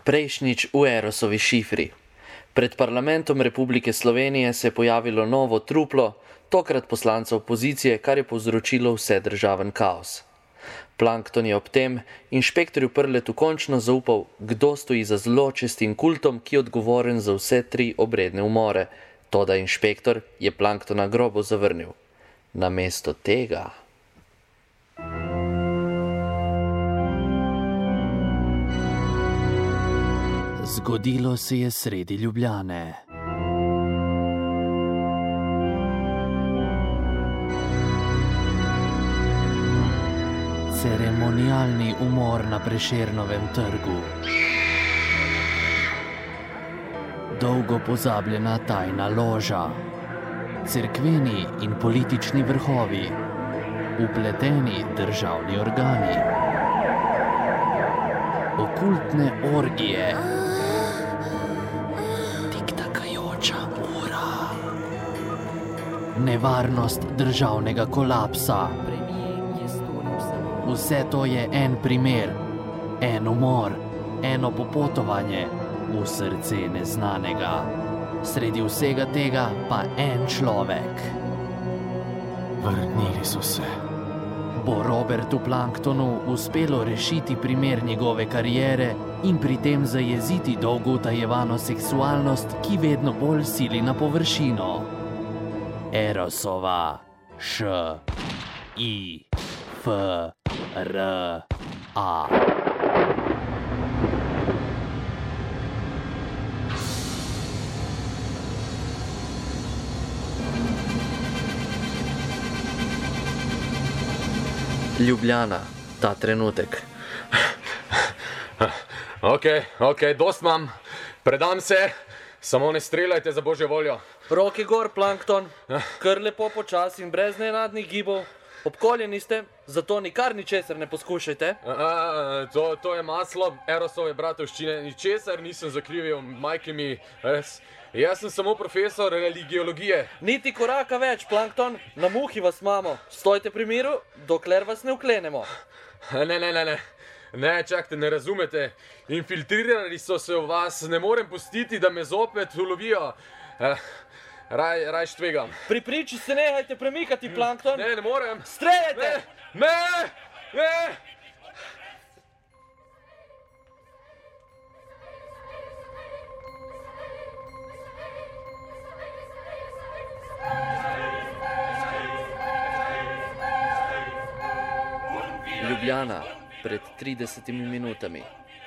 Prejšnjič v Erosovi šifri. Pred parlamentom Republike Slovenije se je pojavilo novo truplo, tokrat poslanca opozicije, kar je povzročilo vsedržaven kaos. Plankton je ob tem inšpektorju Prletu končno zaupal, kdo stoji za zločestim kultom, ki je odgovoren za vse 3 obredne umore. Toda inšpektor je Planktona grobo zavrnil. Namesto tega... Zgodilo se je sredi Ljubljane. Ceremonialni umor na Prešernovem trgu. Dolgo pozabljena tajna loža. Cerkveni in politični vrhovi. Vpleteni državni organi. Okultne orgije. Tiktakajoča ura. Nevarnost državnega kolapsa. Vse to je en primer, en umor, eno popotovanje v srce neznanega. Sredi vsega tega pa en človek. Vrnili so se. Bo Robertu Planktonu uspelo rešiti primer njegove kariere in pri tem zajeziti dolgo utajevano seksualnost, ki vedno bolj sili na površino. Erosova Š-I-F-R-A. Ljubljana, ta trenutek. Ok, dost imam. Predam se, samo ne streljajte za božjo voljo. Roke gor, Plankton, kar lepo počasi in brez nenadnih gibov. Obkoljeni ste, zato nikar ničesar ne poskušajte. To je maslo Erosove bratovščine, ničesar nisem zakrivil, majke mi, res. Jaz sem samo profesor religiologije. Niti koraka več, Plankton, na muhi vas imamo. Stojte pri miru, dokler vas ne vklenemo. Ne, čakajte, ne razumete. Infiltrirali so se v vas, ne morem pustiti, da me zopet ulovijo. Raj štvegam. Pri priči se nehajte premikati, Plankton. Ne morem. Streljajte! Ne! Ljubljana, pred 30 minutami.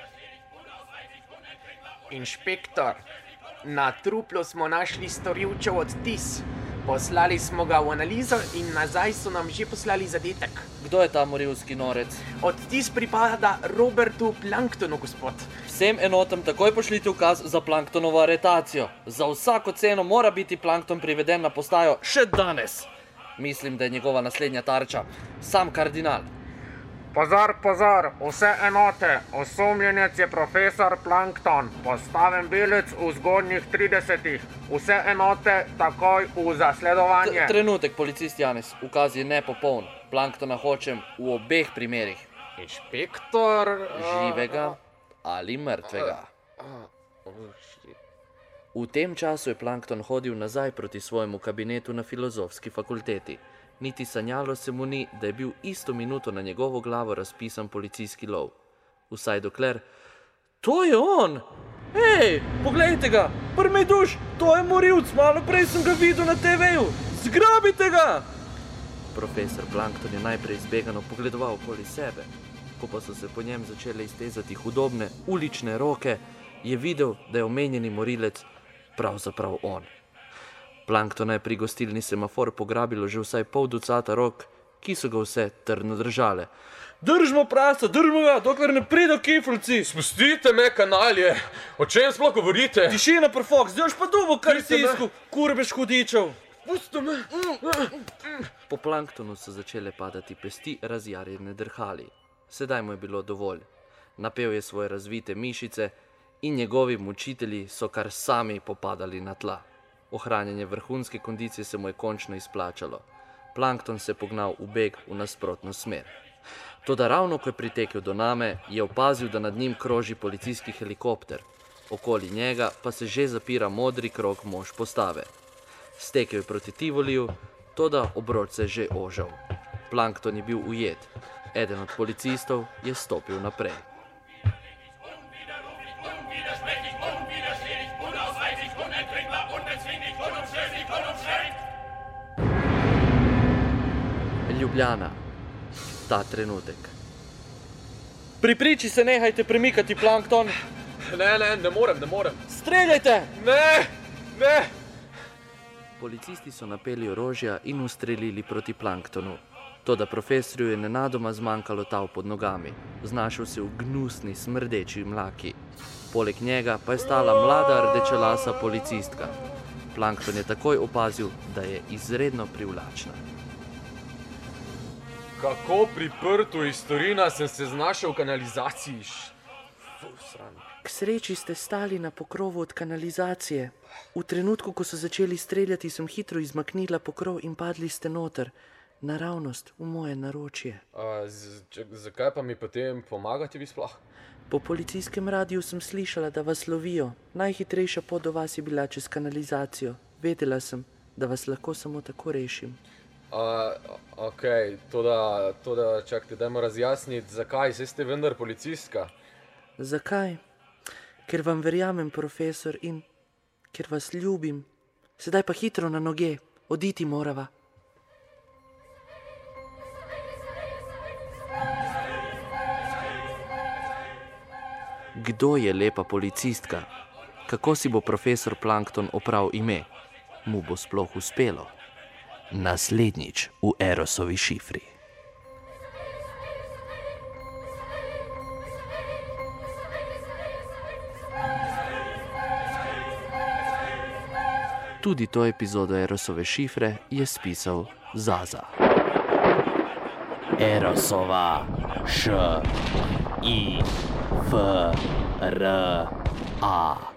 Inšpektor, na truplu smo našli storilčev odtis. Poslali smo ga v analizo in nazaj so nam že poslali zadetek. Kdo je ta morilski norec? Odtis pripada Robertu Planktonu, gospod. Vsem enotam takoj pošljite ukaz za Planktonovo aretacijo. Za vsako ceno mora biti Plankton priveden na postajo še danes. Mislim, da je njegova naslednja tarča sam kardinal. Pozor, vse enote, osumljenec je profesor Plankton, postaven belec v zgodnjih 30-ih. Vse enote takoj v zasledovanje. Trenutek, policist Janez, ukaz je nepopoln. Planktona hočem v obeh primerih. Inšpektor... Živega ali mrtvega. V tem času je Plankton hodil nazaj proti svojemu kabinetu na filozofski fakulteti. Niti sanjalo se mu ni, da je bil isto minuto na njegovo glavo razpisan policijski lov. Vsaj dokler... To je on! Hej, poglejte ga! Prmi duš, to je morilc, malo prej sem ga videl na TV-ju! Zgrabite ga! Profesor Plankton je najprej izbegano pogledoval okoli sebe. Ko pa so se po njem začele iztezati hudobne, ulične roke, je videl, da je omenjeni morilec pravzaprav on. Planktona je pri gostilni Semafor pograbilo že vsaj pol ducata rok, ki so ga vse trdno držale. Držimo prasa, držimo ga, dokler ne prido kiflci! Spustite me, kanalje! O čem sploh govorite? Tišina, prfok, zdaj pa dubo, kar si isku, kurbež hudičev! Pusti me! Po Planktonu so začele padati pesti razjarjene drhali. Sedaj mu je bilo dovolj. Napel je svoje razvite mišice in njegovi mučitelji so kar sami popadali na tla. Ohranjanje vrhunske kondicije se mu je končno izplačalo. Plankton se je pognal v beg v nasprotno smer. Toda ravno ko je pritekel do name, je opazil, da nad njim kroži policijski helikopter. Okoli njega pa se že zapira modri krog mož postave. Stekel je proti Tivoliju, toda obroč se je že ožal. Plankton je bil ujet. Eden od policistov je stopil naprej. Ljubljana. Ta trenutek. Pri priči se nehajte premikati, Plankton! Ne morem. Streljajte! Ne! Policisti so napeli orožja in ustrelili proti Planktonu. Toda profesorju je nenadoma zmanjkalo tal pod nogami. Znašel se v gnusni, smrdeči mlaki. Poleg njega pa je stala mlada rdečelasa policistka. Plankton je takoj opazil, da je izredno privlačna. Kako priprtu iz Torina sem se znašel v kanalizaciji. K sreči ste stali na pokrovu od kanalizacije. V trenutku, ko so začeli streljati, sem hitro izmaknila pokrov in padli ste noter. Naravnost, v moje naročje. Zakaj pa mi potem pomagati vi sploh? Po policijskem radiju sem slišala, da vas lovijo. Najhitrejša pot do vas je bila čez kanalizacijo. Vedela sem, da vas lahko samo tako rešim. Okej, toda čakajte, dajmo razjasniti, zakaj, saj ste vendar policistka. Zakaj? Ker vam verjamem, profesor, in ker vas ljubim. Sedaj pa hitro na noge, oditi morava. Kdo je lepa policistka? Kako si bo profesor Plankton opral ime? Mu bo sploh uspelo? Naslednjič v Erosovi šifri. Tudi to epizodo Erosove šifre je spisal Zaza. Erosova šifra.